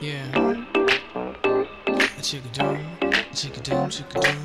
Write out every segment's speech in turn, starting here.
Yeah. A chicka-doom, chicka-doom, chicka-doom.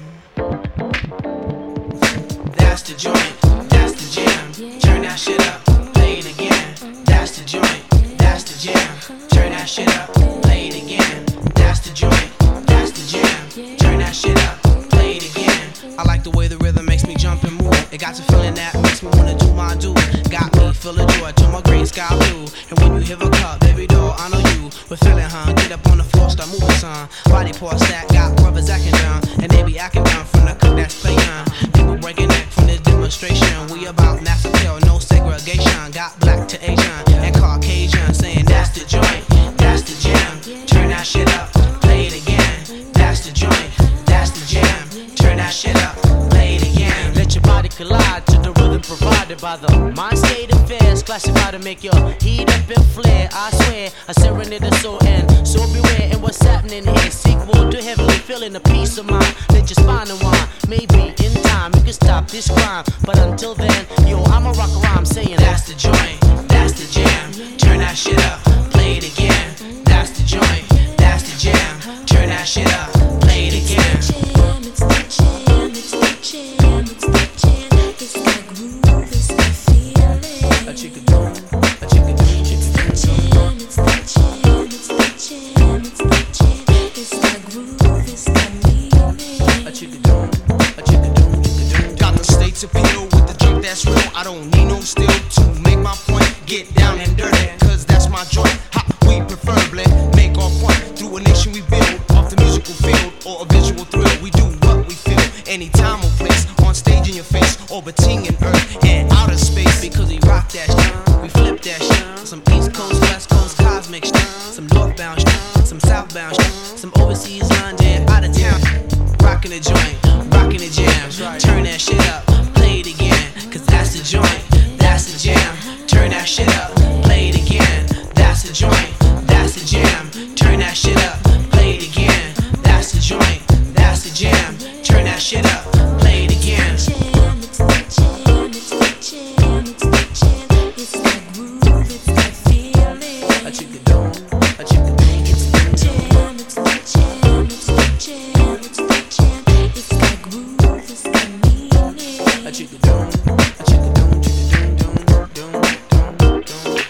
That's the joint, that's the jam. Turn that shit up, play it again. That's the joint, that's the jam. Turn that shit up, play it again. That's the joint, that's the jam. Turn that shit up, play it again. I like the way the rhythm makes me jump and move. It got you feeling that makes me wanna do my do. Got me full of joy till my gray sky blue. And when you hear a cup, baby doll, I know you. We're feeling, huh? Get up on the floor, start moving, son. Body part stack, got brothers acting down, and they be acting down from the cook that's playing. People breaking neck from this demonstration. We about mass appeal, no segregation. Got black to Asian and Caucasian, saying that's the joint, that's the jam. Turn that shit up, play it again. That's the joint, that's the jam. Turn that shit up, play it again. Let your body collide to the rhythm provided by the mind state affairs. Classified to make your heat up and flare. I swear, a serenade is so end. So beware and what's happening here. Sequel to heavenly feeling a peace of mind. Let your spine unwind. Maybe in time you can stop this crime. But until then, yo, I'ma rock a rhyme saying that's the joint, that's the jam. Turn that shit up, play it again. That's the joint, that's the jam. Turn that shit up, play it again. It's the jam, it's the jam, it's the jam, it's the jam. It's that groove, it's that feeling. A chicka-doom, a chicka-doom, It's the jam, it's the jam, it's the jam, it's the jam. It's that groove, it's that meaning. a chicka-doom, a chicka-doom, chicka-doom. Got the states appeal with the junk that's real. I don't need no steel to make my point. Get down and dirty, cause that's my joint. Ha, we preferably make our point through a nation we build off the musical field or a visual thrill. We do what we feel, anytime or place, on stage in your face, orbiting in earth and outer space. Because we rock that shit, we flip that shit. Some East Coast, West Coast cosmic shit. Some northbound shit, some southbound shit. Some overseas London, out of town. Rocking the joint, rocking the jam. Turn that shit up, play it again. Cause that's the joint, that's the jam. Turn that shit up, play it again. That's the joint, that's the jam. Turn that shit up, play it again. That's the joint, that's the jam. Turn that shit up, play it again. It's the jam, it's the jam, it's the jam, it's the jam. It's that groove, it's that feeling. A chicka-doom, a chicka-doom. It's the jam, it's the jam, it's the jam, it's the jam. It's that groove, it's that meaning. A chicka-doom, a chicka-doom, chicka-doom, doom, doom, doom,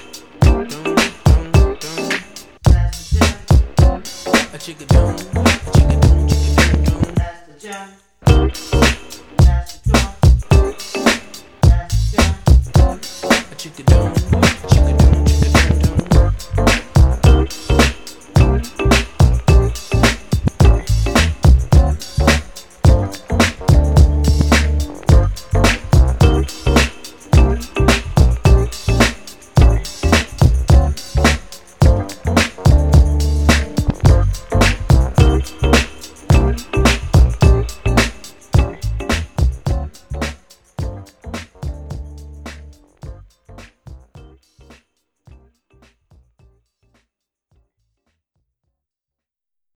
doom, doom, doom, doom. A chicka-doom, a chicka-doom, chicka-doom, doom.